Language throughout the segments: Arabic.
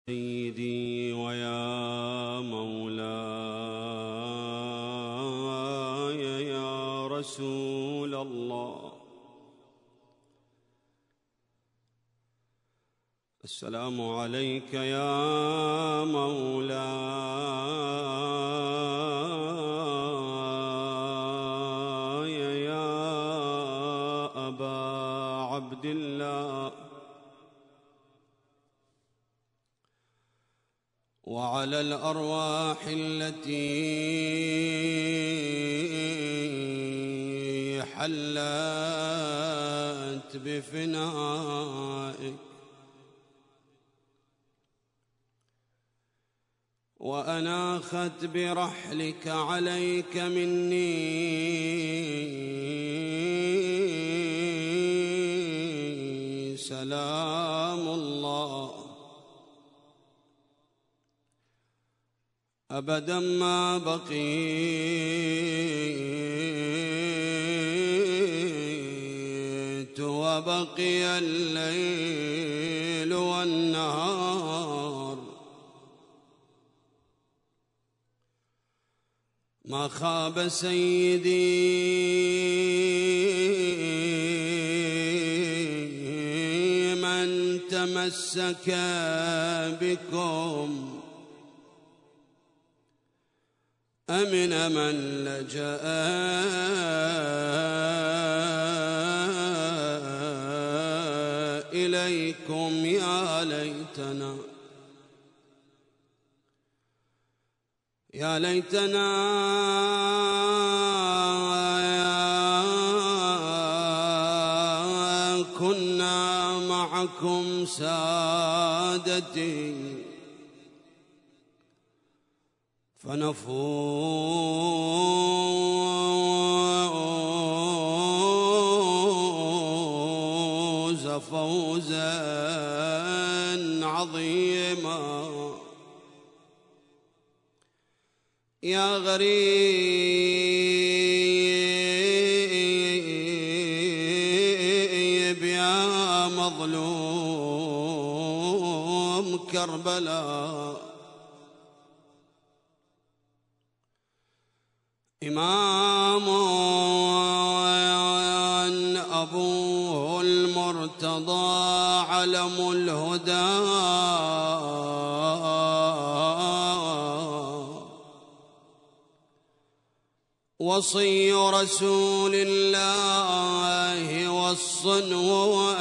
سيدي ويا مولاي يا رسول الله، السلام عليك يا مولاي يا أبا عبد الله، وعلى الأرواح التي حلت بفنائك وأناخت برحلك عليك مني سلام الله، أبدا ما بقيت وبقي الليل والنهار، ما خاب سيدي من تمسك بكم، أمن من لجأ إليكم. يا ليتنا يا ليتنا كنا معكم سادتي فنفوز فوزا عظيما. يا غريب يا مظلوم كربلاء، إمام أبوه المرتضى علم الهدى، وصي رسول الله والصنو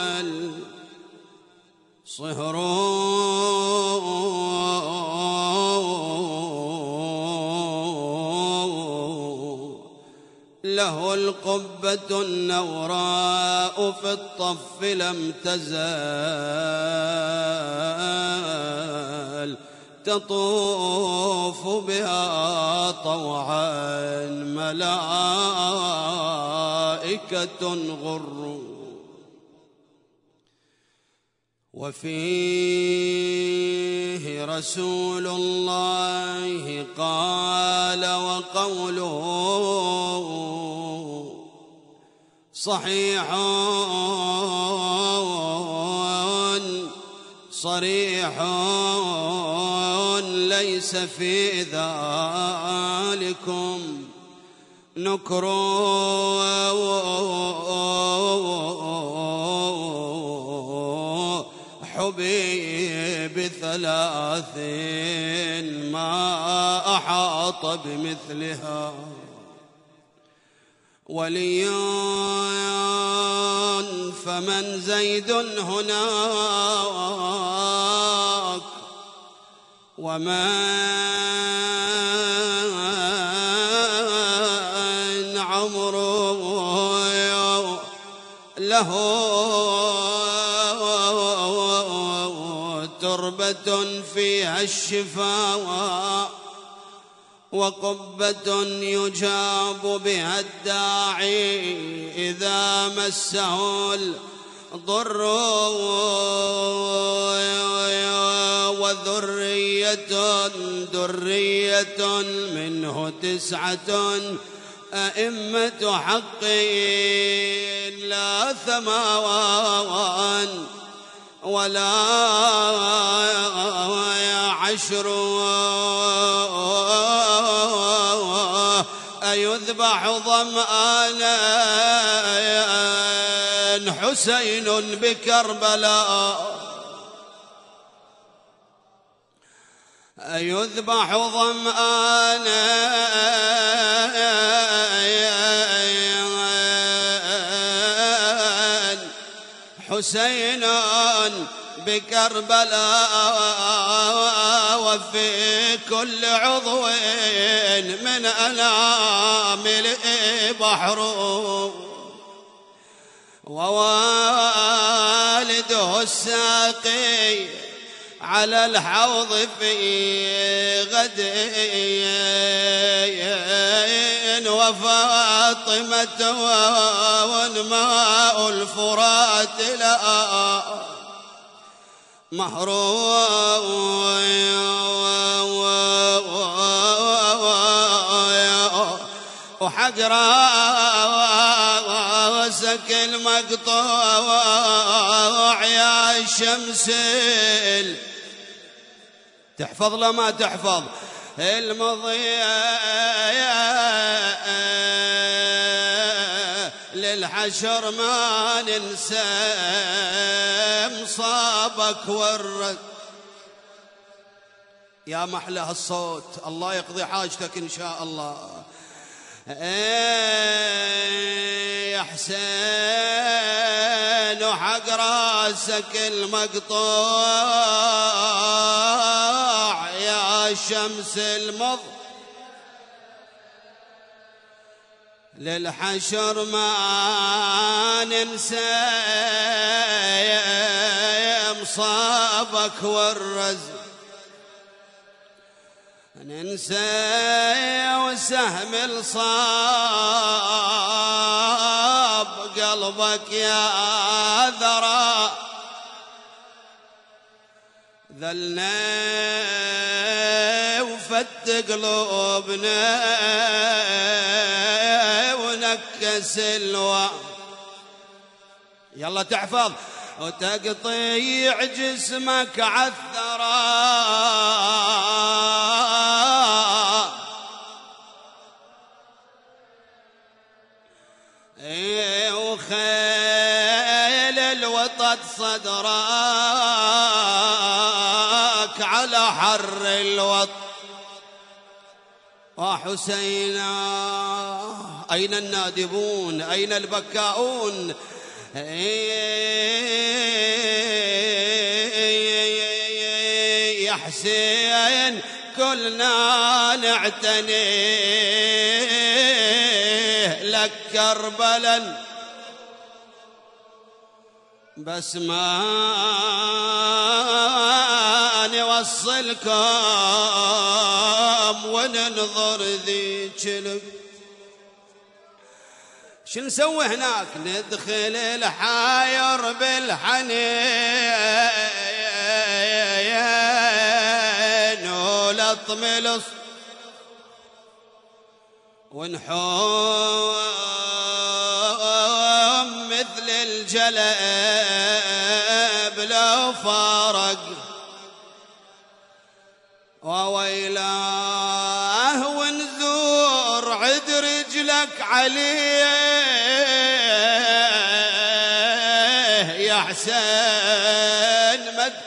والصهر، له القبة النوراء في الطف لم تزال تطوف بها طوعا ملائكة غر، وفيه رسول الله قال وقوله صحيح صريح، ليس في ذلكم نكر، حبيب ثلاث ما أحاط بمثلها، ولي فمن زيد هناك، ومن عمرو له تربة فيها الشفاء، وقبة يجاب بها الداعي إذا مسه الضر، وذرية منه 9 أئمة حق لا ثماوان ولا عشر أيذبح ظمآنا حسين بكربلاء أيذبح ظمآنا حسين بكربلاء وفي كل عضو من أنامل بحر ووالده الساقي على الحوض في غد وفاطمة وماء الفرات لا وحق راسك المقطوع يا الشمس تحفظ لا ما تحفظ المضيء للحشر ما ننسى مصابك والرد يا محلى هالصوت الله يقضي حاجتك إن شاء الله يا حسين وحق راسك المقطوع يا شمس المض للحشر ما ننسى مصابك والرزق ننسى وسهم الصاب قلبك يا ذرى ذلنا وفت قلوبنا ونكس الوا يلا تحفظ وتقطيع جسمك عالثرى وخيل الوطد صدرك على حر الوط وحسين أين النادبون أين البكاؤون يا حسين كلنا نعتنيه لك كربلا بس ما نوصلكم وننظر ذيك لك شو نسوي هناك ندخل الحاير بالحنين ولطم الص ونحوم مثل الجلب لو فارق وويلاه ونزور عد رجلك عليه يا حسين مد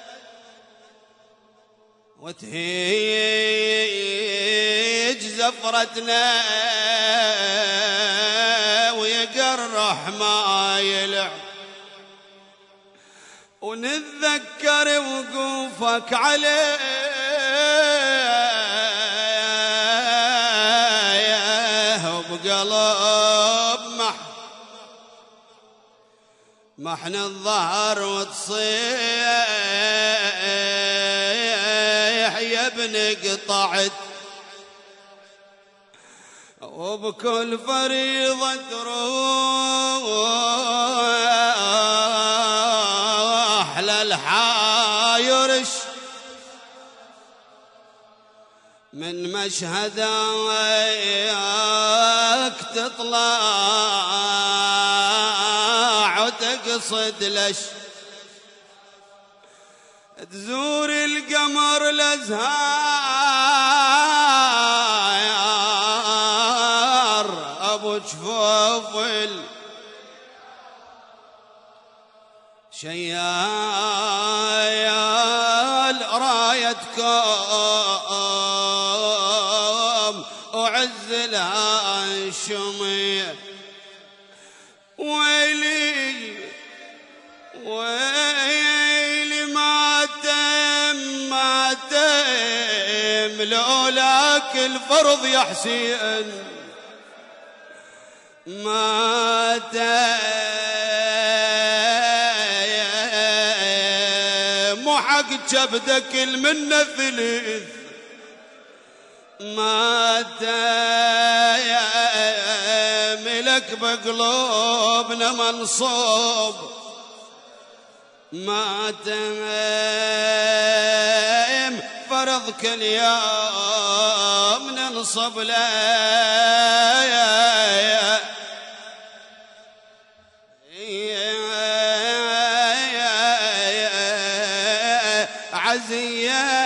وتهيج زفرتنا ويقرح ما يلعب ونتذكر وقوفك عليه بقلب محن الظهر وتصيح يا ابن قطعت وبكل فريضة تروح للحايرش من مشهدك تطلع وتقصد لش تزور القمر لز الازهار ابو جفوفل شيال رايتكم وعز الهاشمي ويلي ويلي ما تم لولاك الفرض يا حسين ما تم وحق جبدك المنة ثلث ما تم لك بقلوبنا منصوب ما تم فرضك اليوم ننصب له عزية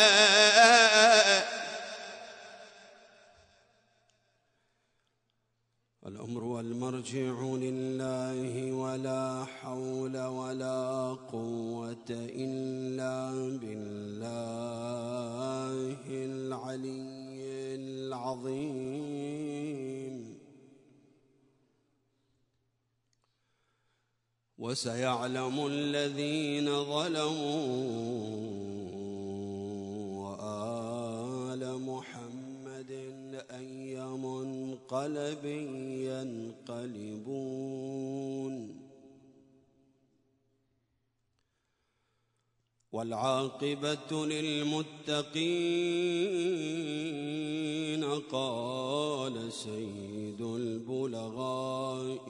الأمر والمرجع لله ولا حول ولا قوة إلا بالله العلي العظيم وسيعلم الذين ظلموا وآل محمد أي منقلب ينقلبون والعاقبة للمتقين قال سيد البلغاء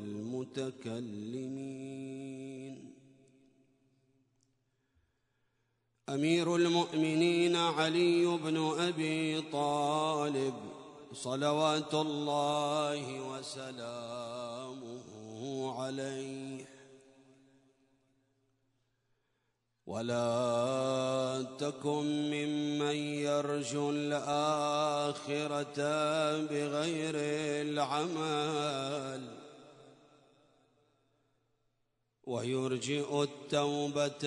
والمتكلمين أمير المؤمنين علي بن أبي طالب صلوات الله وسلامه عليه ولا تكن ممن يرجو الآخرة بغير العمل ويرجئ التوبة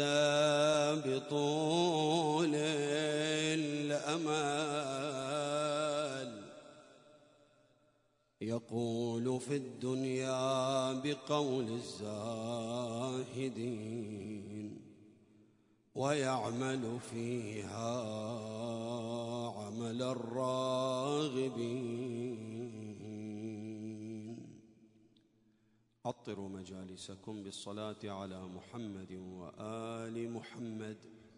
بطول الأمل يقول في الدنيا بقول الزاهدين ويعمل فيها عمل الراغبين. عطروا مجالسكم بالصلاة على محمد وآل محمد.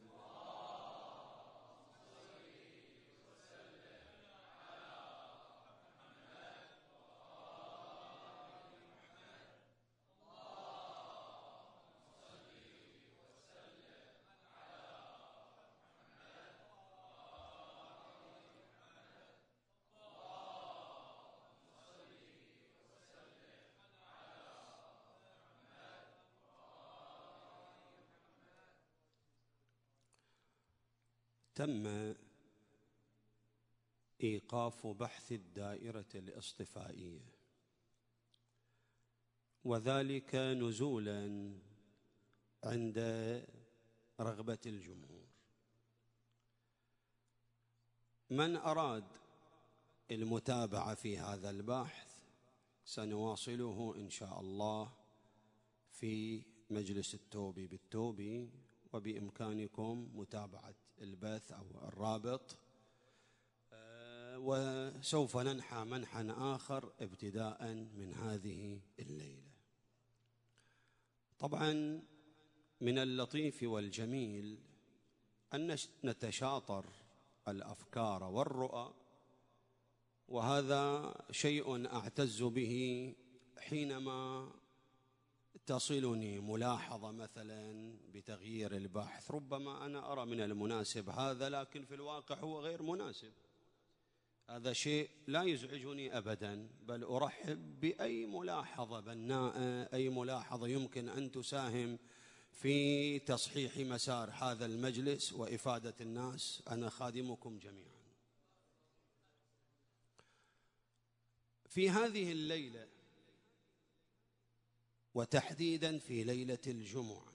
تم إيقاف بحث الدائرة الاصطفائية وذلك نزولا عند رغبة الجمهور. من أراد المتابعة في هذا البحث سنواصله إن شاء الله في مجلس التوبة بالتوبة، وبإمكانكم متابعة البث أو الرابط، وسوف ننحى منحى آخر ابتداء من هذه الليلة. طبعا من اللطيف والجميل أن نتشاطر الأفكار والرؤى، وهذا شيء أعتز به حينما تصلني ملاحظة مثلا بتغيير البحث. ربما أنا أرى من المناسب هذا، لكن في الواقع هو غير مناسب. هذا شيء لا يزعجني أبدا، بل أرحب بأي ملاحظة بناءة، أي ملاحظة يمكن أن تساهم في تصحيح مسار هذا المجلس وإفادة الناس. أنا خادمكم جميعا. في هذه الليلة، وتحديدا في ليلة الجمعة،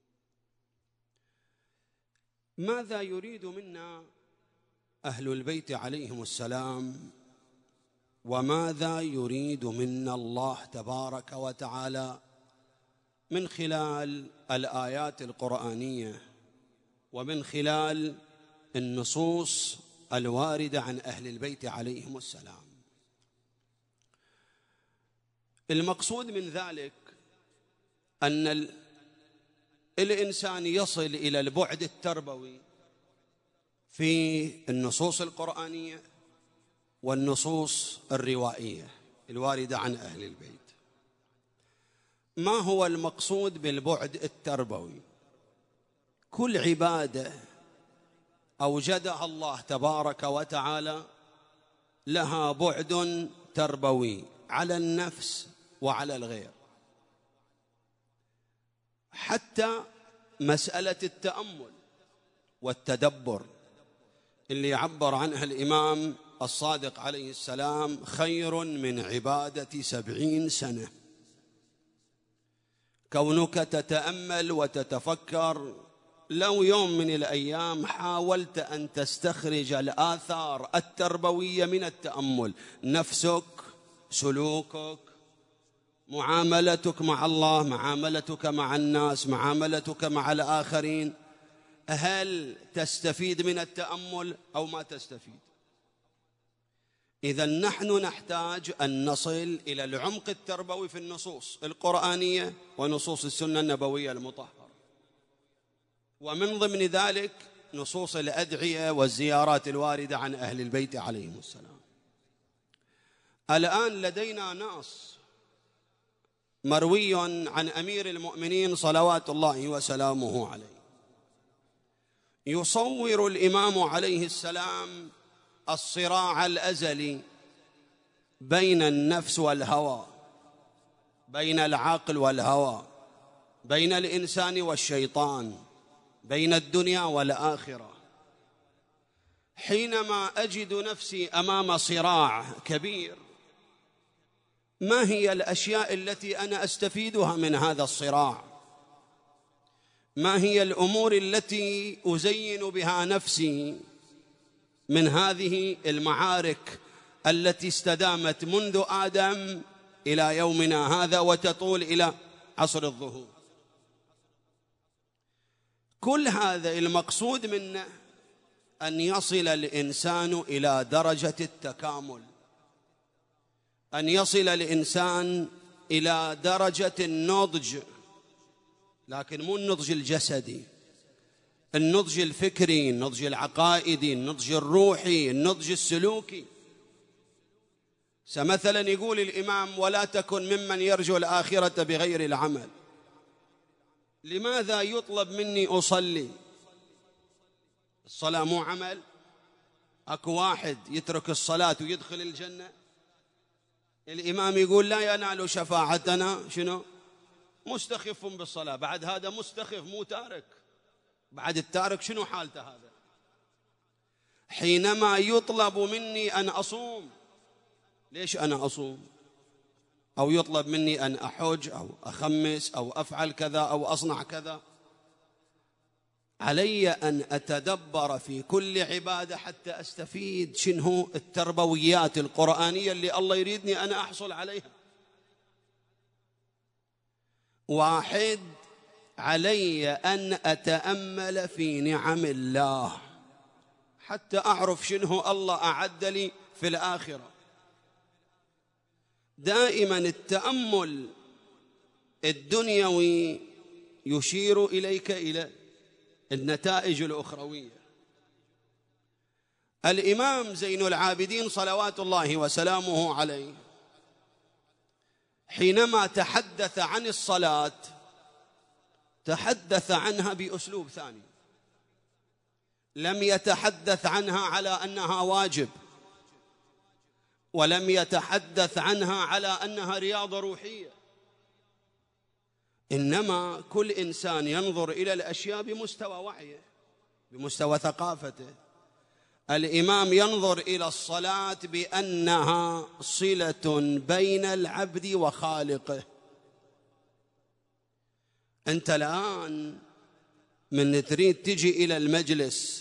ماذا يريد منا أهل البيت عليهم السلام، وماذا يريد منا الله تبارك وتعالى من خلال الآيات القرآنية ومن خلال النصوص الواردة عن أهل البيت عليهم السلام؟ المقصود من ذلك أن الإنسان يصل إلى البعد التربوي في النصوص القرآنية والنصوص الروائية الواردة عن أهل البيت. ما هو المقصود بالبعد التربوي؟ كل عبادة أوجدها الله تبارك وتعالى لها بعد تربوي على النفس وعلى الغير. حتى مسألة التأمل والتدبر اللي عبر عنها الإمام الصادق عليه السلام: خير من عبادة 70 سنة. كونك تتأمل وتتفكر، لو يوم من الأيام حاولت أن تستخرج الآثار التربوية من التأمل، نفسك، سلوكك، معاملتك مع الله، معاملتك مع الناس، معاملتك مع الآخرين، هل تستفيد من التأمل أو ما تستفيد؟ إذن نحن نحتاج أن نصل إلى العمق التربوي في النصوص القرآنية ونصوص السنة النبوية المطهرة، ومن ضمن ذلك نصوص الأدعية والزيارات الواردة عن أهل البيت عليهم السلام. الآن لدينا نص مروي عن أمير المؤمنين صلوات الله وسلامه عليه، يصور الإمام عليه السلام الصراع الأزلي بين النفس والهوى، بين العقل والهوى، بين الإنسان والشيطان، بين الدنيا والآخرة. حينما أجد نفسي أمام صراع كبير، ما هي الأشياء التي أنا أستفيدها من هذا الصراع؟ ما هي الأمور التي أزين بها نفسي من هذه المعارك التي استدامت منذ آدم إلى يومنا هذا وتطول إلى عصر الظهور؟ كل هذا المقصود منه أن يصل الإنسان إلى درجة التكامل، أن يصل الإنسان إلى درجة النضج، لكن مو النضج الجسدي، النضج الفكري، النضج العقائدي، النضج الروحي، النضج السلوكي. مثلا يقول الإمام: ولا تكن ممن يرجو الآخرة بغير العمل. لماذا يطلب مني أصلي؟ الصلاة مو عمل؟ أكو واحد يترك الصلاة ويدخل الجنة؟ الإمام يقول: لا ينال شفاعتنا شنو؟ مستخف بالصلاة. بعد هذا مستخف مو تارك، بعد التارك شنو حالته هذا؟ حينما يطلب مني أن أصوم، ليش أنا أصوم؟ أو يطلب مني أن أحج أو أخمس أو أفعل كذا أو أصنع كذا، علي أن أتدبر في كل عبادة حتى أستفيد شنو التربويات القرآنية اللي الله يريدني أنا أحصل عليها. واحد، علي أن أتأمل في نعم الله حتى أعرف شنو الله أعد لي في الآخرة. دائما التأمل الدنيوي يشير إليك إلى النتائج الأخروية. الإمام زين العابدين صلوات الله وسلامه عليه حينما تحدث عن الصلاة تحدث عنها بأسلوب ثاني، لم يتحدث عنها على أنها واجب، ولم يتحدث عنها على أنها رياضة روحية، إنما كل إنسان ينظر إلى الأشياء بمستوى وعيه، بمستوى ثقافته. الإمام ينظر إلى الصلاة بأنها صلة بين العبد وخالقه. أنت الآن من تريد تجي إلى المجلس،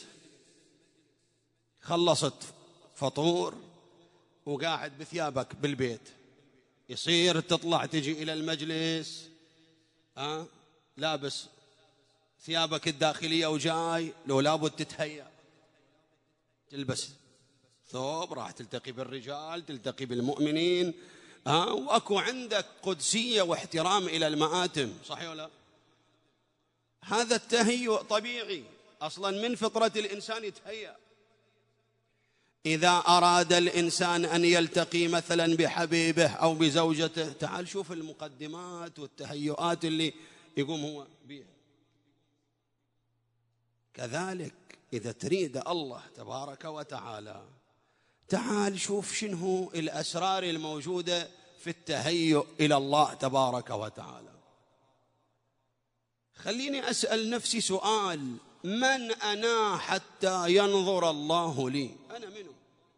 خلصت فطور وقاعد بثيابك بالبيت، يصير تطلع تجي إلى المجلس لابس ثيابك الداخلية وجاي؟ لو لابد تتهيأ، تلبس ثوب، راح تلتقي بالرجال، تلتقي بالمؤمنين، وأكو عندك قدسية واحترام إلى المآتم، صحيح ولا؟ هذا التهيؤ طبيعي أصلا، من فطرة الإنسان يتهيأ. إذا أراد الإنسان أن يلتقي مثلا بحبيبه أو بزوجته، تعال شوف المقدمات والتهيؤات اللي يقوم هو بها. كذلك إذا تريد الله تبارك وتعالى، تعال شوف شنو الأسرار الموجودة في التهيؤ إلى الله تبارك وتعالى. خليني أسأل نفسي سؤال: من أنا حتى ينظر الله لي؟ أنا منه؟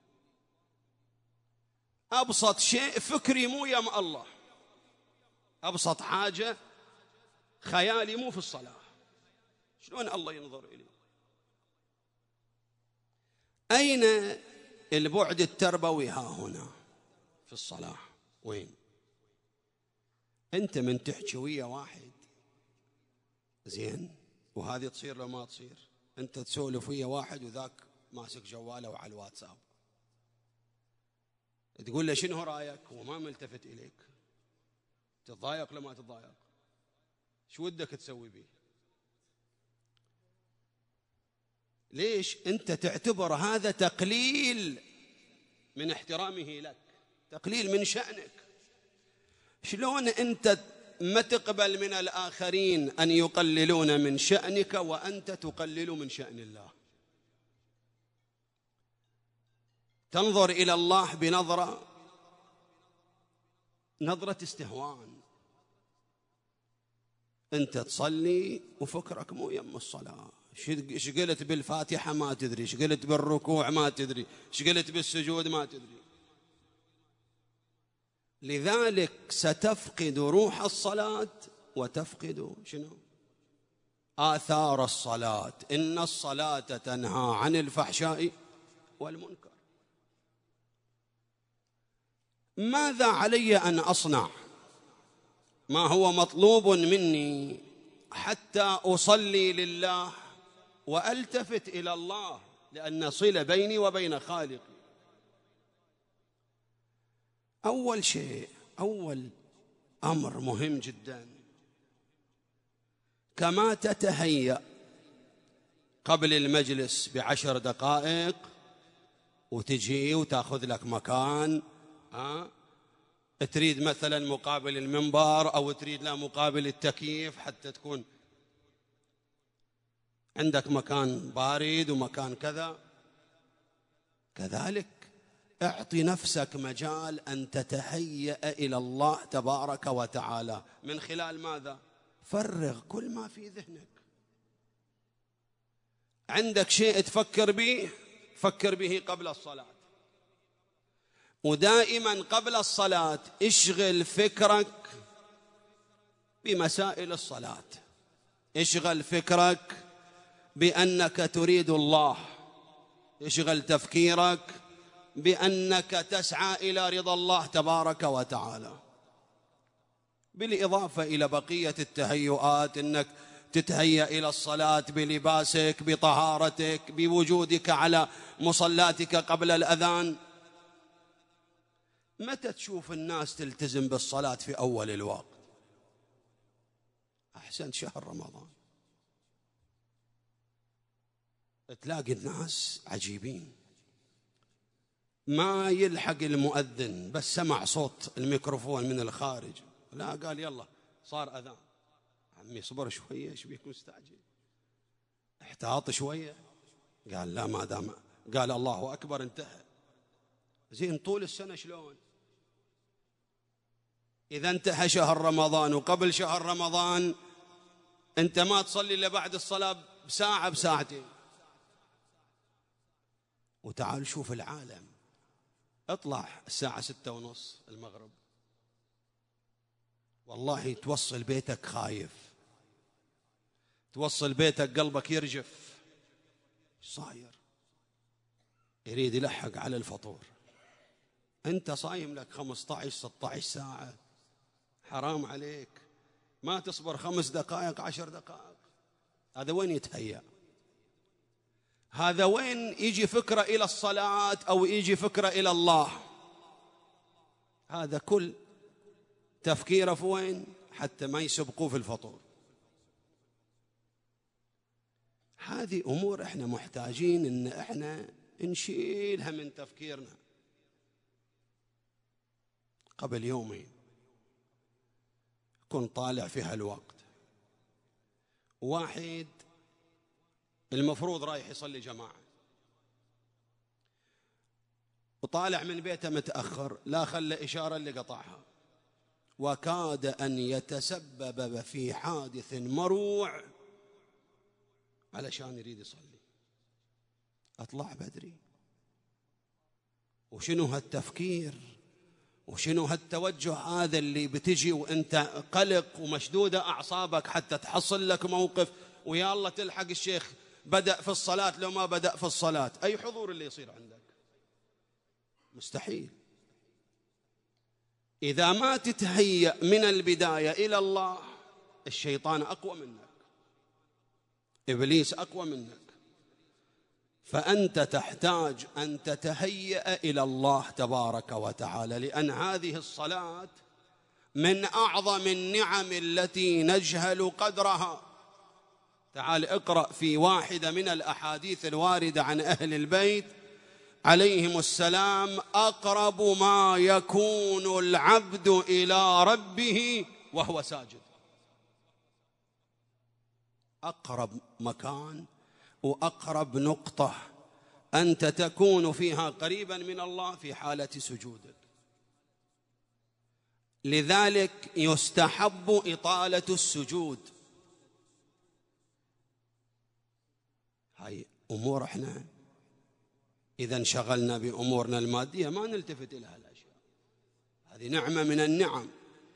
أبسط شيء فكري مو يم الله، أبسط حاجة خيالي مو في الصلاة، شلون الله ينظر إلي؟ أين البعد التربوي؟ ها هنا في الصلاة. وين؟ أنت من تحكي ويا واحد زين، وهذه تصير لو ما تصير، أنت تسولف ويا واحد وذاك ماسك جواله وعلى الواتساب، تقول له شنو رأيك؟ هو ما ملتفت إليك، تتضايق لما تتضايق؟ شو ودك تسوي به؟ ليش؟ أنت تعتبر هذا تقليل من احترامه لك، تقليل من شأنك. شلون أنت ما تقبل من الآخرين أن يقللون من شأنك وأنت تقلل من شأن الله؟ تنظر إلى الله بنظرة استهوان. أنت تصلي وفكرك مو يم الصلاة، شقلت بالفاتحة ما تدري، شقلت بالركوع ما تدري، شقلت بالسجود ما تدري. لذلك ستفقد روح الصلاة وتفقد شنو؟ آثار الصلاة. إن الصلاة تنهى عن الفحشاء والمنكر. ماذا علي أن أصنع؟ ما هو مطلوب مني حتى أصلي لله وألتفت إلى الله، لأن صلة بيني وبين خالقي. أول شيء، أول أمر مهم جدا، كما تتهيأ قبل المجلس ب10 دقائق وتجي وتأخذ لك مكان، تريد مثلا مقابل المنبر أو تريد لا مقابل التكييف حتى تكون عندك مكان بارد ومكان كذا. كذلك اعطي نفسك مجال أن تتهيأ إلى الله تبارك وتعالى من خلال ماذا؟ فرغ كل ما في ذهنك. عندك شيء تفكر به، فكر به قبل الصلاة، ودائما قبل الصلاة اشغل فكرك بمسائل الصلاة، اشغل فكرك بأنك تريد الله، اشغل تفكيرك بأنك تسعى إلى رضا الله تبارك وتعالى. بالإضافة إلى بقية التهيؤات، أنك تتهيأ إلى الصلاة بلباسك، بطهارتك، بوجودك على مصلاتك قبل الأذان. متى تشوف الناس تلتزم بالصلاة في أول الوقت؟ أحسن شهر رمضان، تلاقي الناس عجيبين، ما يلحق المؤذن بس سمع صوت الميكروفون من الخارج، لا قال يلا صار أذان، عمي صبر شوية، ايش بيك مستعجل؟ احتاط شوية. قال لا، ما دام قال الله أكبر انتهى. زين طول السنة شلون؟ إذا انتهى شهر رمضان وقبل شهر رمضان أنت ما تصلي إلا بعد الصلاة بساعة بساعتين. وتعال شوف العالم، اطلع الساعة 6:30 المغرب، والله توصل بيتك خايف، توصل بيتك قلبك يرجف. صاير يريد يلحق على الفطور، أنت صايم لك 15-16 ساعة، حرام عليك. ما تصبر 5 دقائق 10 دقائق؟ هذا وين يتهيأ؟ هذا وين يجي فكرة إلى الصلاة أو يجي فكرة إلى الله؟ هذا كل تفكيره في وين؟ حتى ما يسبقوه في الفطور. هذه أمور إحنا محتاجين إن إحنا نشيلها من تفكيرنا. قبل يومين كنت طالع في هالوقت، واحد المفروض رايح يصلي جماعة وطالع من بيته متأخر، لا خلى إشارة اللي قطعها، وكاد أن يتسبب في حادث مروع علشان يريد يصلي. أطلع بدري، وشنو هالتفكير وشنو هالتوجه هذا اللي بتجي وانت قلق ومشدودة أعصابك حتى تحصل لك موقف ويا الله تلحق الشيخ بدأ في الصلاة لو ما بدأ في الصلاة. أي حضور اللي يصير عندك؟ مستحيل. إذا ما تتهيأ من البداية إلى الله، الشيطان أقوى منك، إبليس أقوى منك، فأنت تحتاج أن تتهيأ إلى الله تبارك وتعالى، لأن هذه الصلاة من أعظم النعم التي نجهل قدرها. تعال اقرأ في واحدة من الأحاديث الواردة عن أهل البيت عليهم السلام: أقرب ما يكون العبد إلى ربه وهو ساجد. أقرب مكان وأقرب نقطة أنت تكون فيها قريبا من الله في حالة سجودك. لذلك يستحب إطالة السجود. هاي أمور احنا إذا انشغلنا بأمورنا المادية ما نلتفت إلى هالأشياء. هذه نعمة من النعم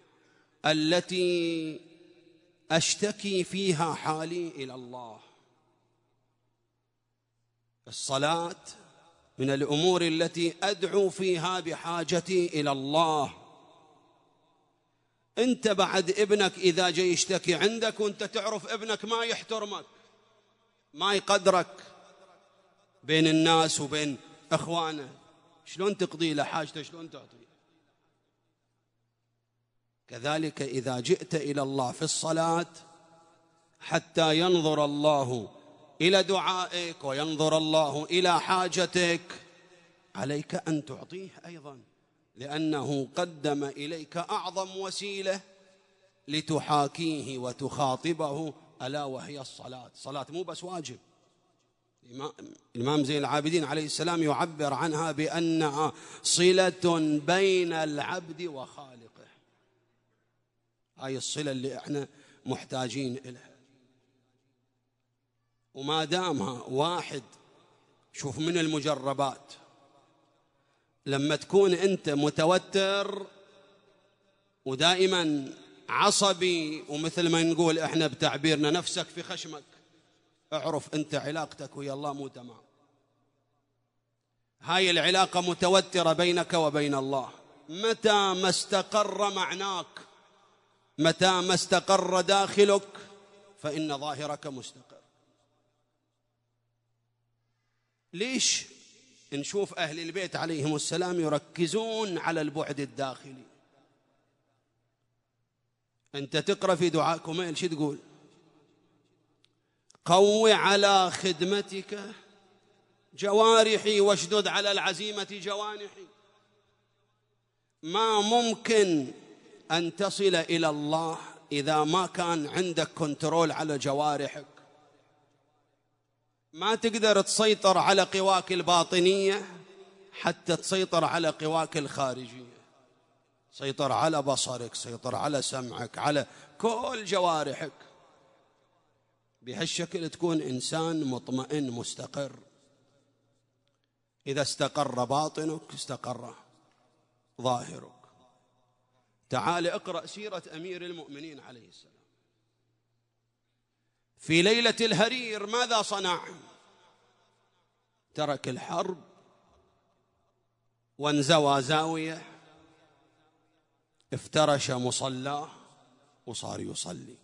التي أشتكي فيها حالي إلى الله. الصلاة من الأمور التي أدعو فيها بحاجتي إلى الله. أنت بعد ابنك إذا جاي يشتكي عندك وأنت تعرف ابنك ما يحترمك ما يقدرك بين الناس وبين أخوانه، شلون تقضي له حاجته؟ شلون تعطيه؟ كذلك إذا جئت إلى الله في الصلاة حتى ينظر الله إلى دعائك وينظر الله إلى حاجتك، عليك أن تعطيه أيضا، لأنه قدم إليك أعظم وسيلة لتحاكيه وتخاطبه، ألا وهي الصلاة. الصلاة مو بس واجب. الإمام زين العابدين عليه السلام يعبر عنها بأنها صلة بين العبد وخالقه. هاي الصلة اللي احنا محتاجين إليها. وما دامها واحد، شوف من المجربات لما تكون أنت متوتر ودائما عصبي ومثل ما نقول احنا بتعبيرنا نفسك في خشمك، اعرف أنت علاقتك ويا الله مو تمام. هاي العلاقة متوترة بينك وبين الله. متى ما استقر معناك، متى ما استقر داخلك، فإن ظاهرك مستقر. ليش نشوف أهل البيت عليهم السلام يركزون على البعد الداخلي؟ أنت تقرأ في دعاء كميل شو تقول؟ قوي على خدمتك جوارحي واشدد على العزيمة جوانحي. ما ممكن أن تصل إلى الله إذا ما كان عندك كنترول على جوارحك. ما تقدر تسيطر على قواك الباطنية حتى تسيطر على قواك الخارجية. سيطر على بصرك، سيطر على سمعك، على كل جوارحك. بهالشكل تكون إنسان مطمئن مستقر. إذا استقر باطنك استقر ظاهرك. تعال اقرأ سيرة أمير المؤمنين عليه السلام. في ليلة الهرير ماذا صنع؟ ترك الحرب وانزوى زاوية، افترش مصلاه وصار يصلي.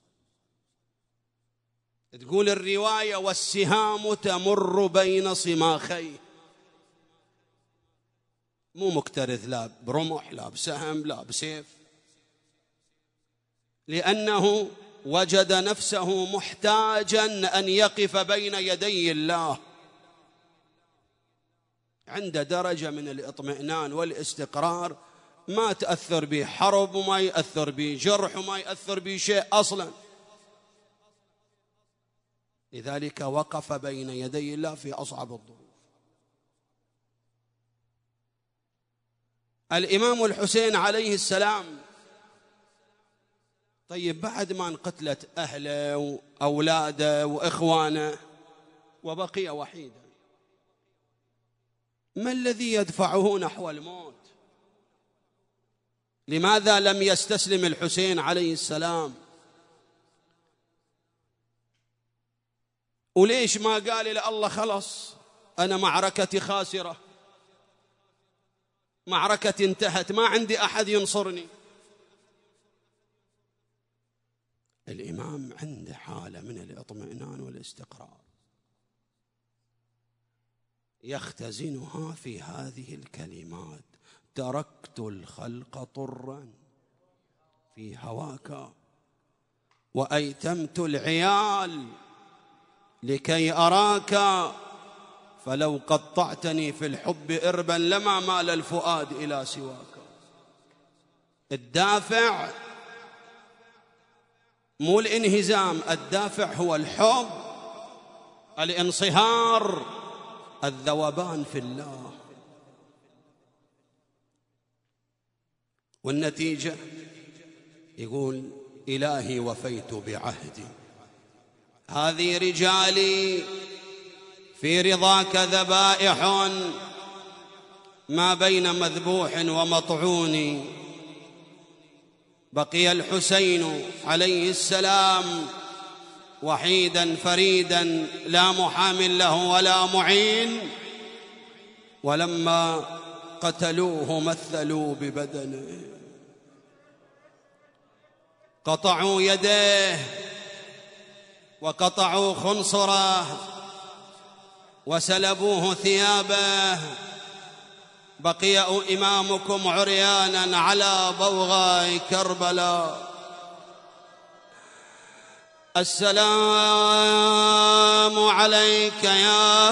تقول الرواية: والسهام تمر بين صماخيه، مو مكترث لا برمح لا بسهم لا بسيف، لأنه وجد نفسه محتاجا أن يقف بين يدي الله، عند درجة من الاطمئنان والاستقرار ما تأثر به حرب وما يأثر به جرح وما يأثر به شيء أصلا. لذلك وقف بين يدي الله في أصعب الظروف. الإمام الحسين عليه السلام، طيب بعد ما انقتلت أهله وأولاده وإخوانه وبقي وحيدا، ما الذي يدفعه نحو الموت؟ لماذا لم يستسلم الحسين عليه السلام؟ وليش ما قال إلى الله خلص أنا معركتي خاسرة، معركتي انتهت، ما عندي أحد ينصرني؟ الإمام عنده حالة من الاطمئنان والاستقرار يختزنها في هذه الكلمات: تركت الخلق طرا في هواك وأيتمت العيال لكي أراك، فلو قطعتني في الحب إربا لما مال الفؤاد إلى سواك. الدافع مو الانهزام، الدافع هو الحب، الانصهار، الذوبان في الله. والنتيجة يقول: إلهي وفيت بعهدي، هذه رجالي في رضاك ذبائح، ما بين مذبوح ومطعون. بقي الحسين عليه السلام وحيدا فريدا، لا محام له ولا معين. ولما قتلوه مثلوا ببدنه، قطعوا يديه وقطعوا خنصره وسلبوه ثيابه. بقي إمامكم عريانا على بوغاء كربلاء. السلام عليك يا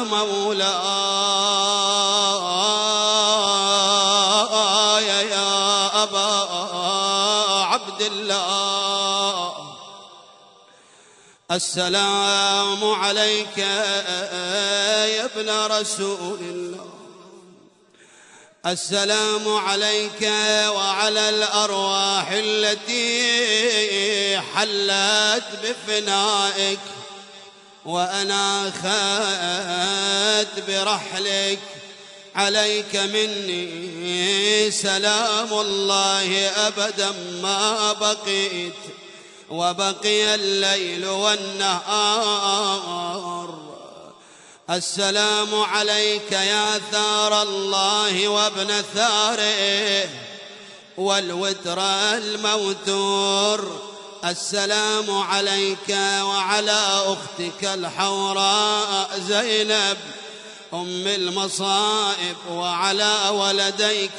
مولاي يا أبا عبد الله، السلام عليك يا ابن رسول الله، السلام عليك وعلى الأرواح التي حلت بفنائك وأناخت برحلك. عليك مني سلام الله أبدا ما بقيت، وبقي الليل والنهار. السلام عليك يا ثار الله وابن ثاره والوتر الموتور. السلام عليك وعلى أختك الحوراء زينب أم المصائب، وعلى ولديك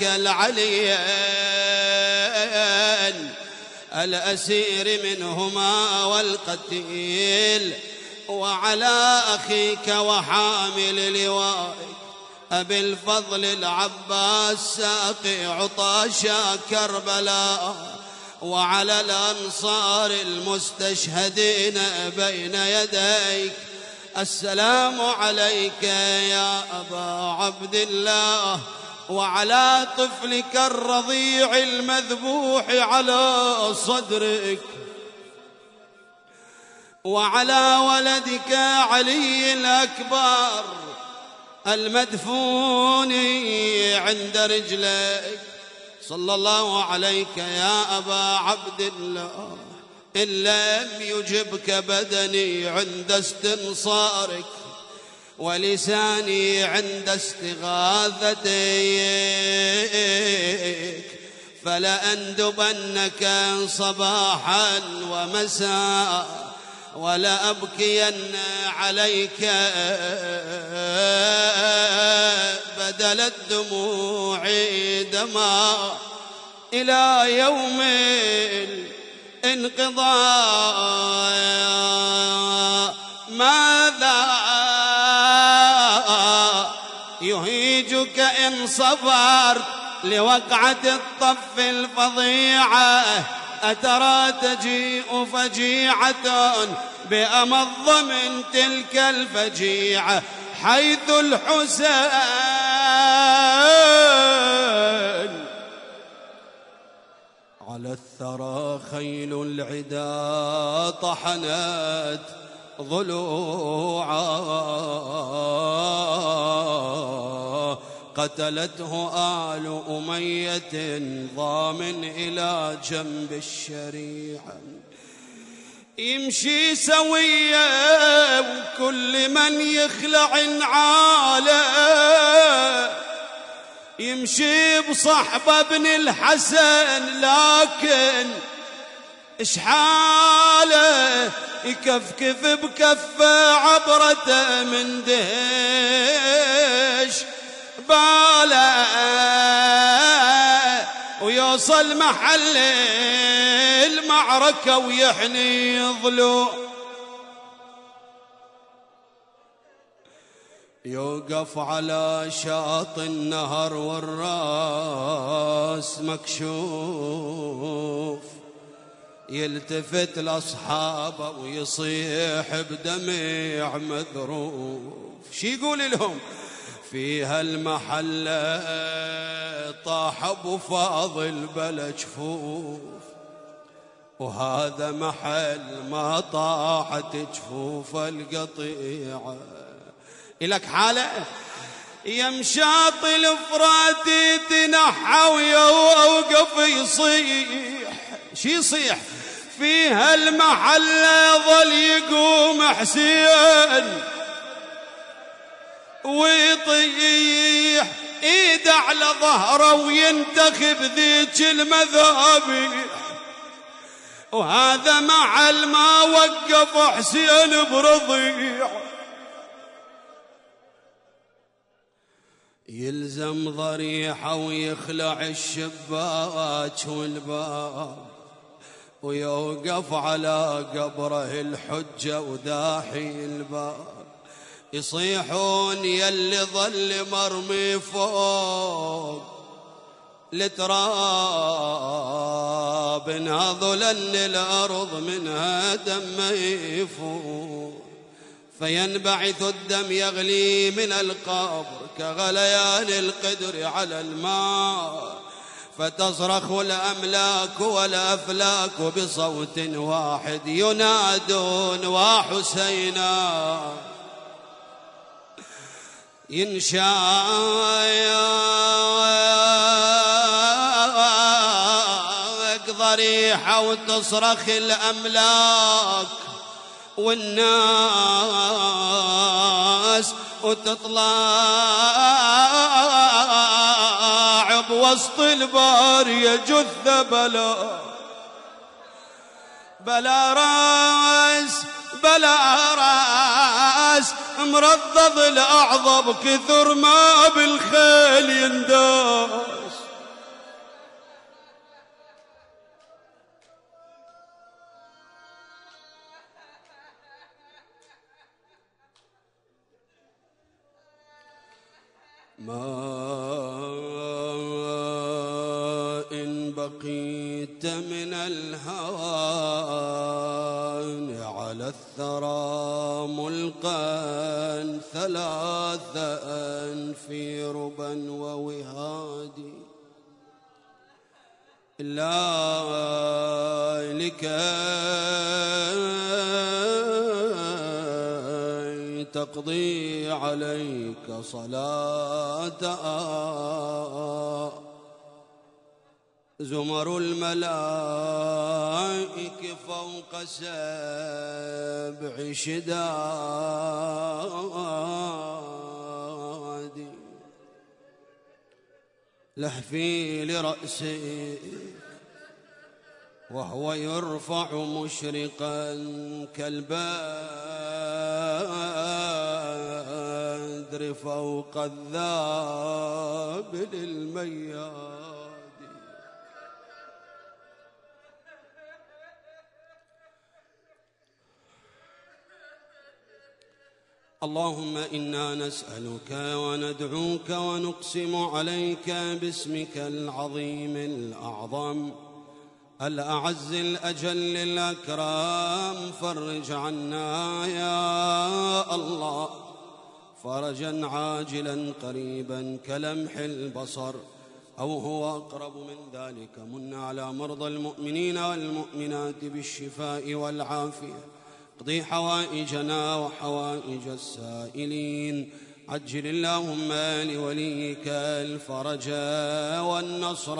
العليين الأسير منهما والقتيل، وعلى أخيك وحامل لوائك أبي الفضل العباس ساقي عطاشا كربلاء، وعلى الأنصار المستشهدين بين يديك. السلام عليك يا أبا عبد الله، وعلى طفلك الرضيع المذبوح على صدرك، وعلى ولدك علي الأكبر المدفون عند رجليك. صلى الله عليك يا أبا عبد الله، إن لم يجبك بدني عند استنصارك ولساني عند استغاثتك فلأندبنك صباحا ومساء ولأبكين عليك بدل الدموع دماء إلى يوم الانقضاء. ماذا يهيجك إن صبرت لوقعة الطف الفظيعة؟ أترى تجيء فجيعة بأمض من تلك الفجيعة، حيث الحسين على الثرى خيل العدا طحنت ضلوعا، قتلته آل أمية ضامن إلى جنب الشريعة. يمشي سويا وكل من يخلع عاله، يمشي بصحبه ابن الحسن لكن اشحاله يكفكف بكفه عبرته من دهش باله، ويوصل محل المعركة ويحني ضلوع، يوقف على شاطئ النهر والراس مكشوف، يلتفت لأصحابه ويصيح بدمع مذروف. شي يقول لهم؟ في هالمحلة طاح أبو فاضل بلا جفوف، وهذا محل ما طاحت جفوف القطيعة. إلك حالة يمشاط الفراتي تنحى ويوقف يصيح. شي يصيح؟ في هالمحلة ظل يقوم حسين ويطيح ايد على ظهره وينتخب ذيك المذابيح، وهذا محل ما وقف حسين برضيع. يلزم ضريحه ويخلع الشباك والباب، ويوقف على قبره الحجة وداحي الباب، يصيحون يلي ظل مرمي فوق التراب، انهضوا لأن الأرض منها دم يفور، فينبعث الدم يغلي من القبر كغليان القدر على الماء، فتصرخ الأملاك والأفلاك بصوت واحد ينادون وحسينا. ينشاق ضريحة وتصرخ الأملاك والناس وتطلع بوسط البار يجث بلا راس بلا راس، مرضض الأعظم كثر ما بالخيل ينداس. ما إن بقيت من الهوان على الثرى ملقا ثلاثا في ربا ووهاد إلا لكي تقضي عليك صلاة زمر الملائك فوق 7 شداد لهفي لرأسك وهو يرفع مشرقا كالبدر فوق الذابل المياد اللهم إنا نسألك وندعوك ونقسم عليك باسمك العظيم الأعظم الأعز الأجل الأكرم فرج عنا يا الله فرجا عاجلا قريبا كلمح البصر أو هو أقرب من ذلك. من على مرضى المؤمنين والمؤمنات بالشفاء والعافية اقضي حوائجنا وحوائج السائلين. عجل اللهم لوليك الفرج والنصر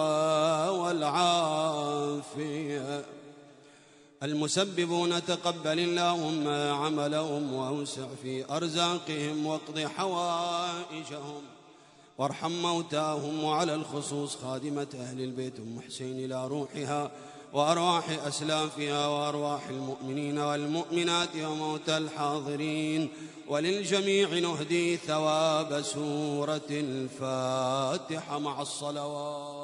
والعافية. المسببون تقبل اللهم عملهم وأوسع في أرزاقهم واقض حوائجهم وارحم موتاهم، وعلى الخصوص خادمة أهل البيت أم حسين إلى روحها وأرواح أسلافها وأرواح المؤمنين والمؤمنات وموتى الحاضرين، وللجميع نهدي ثواب سورة الفاتحة مع الصلوات.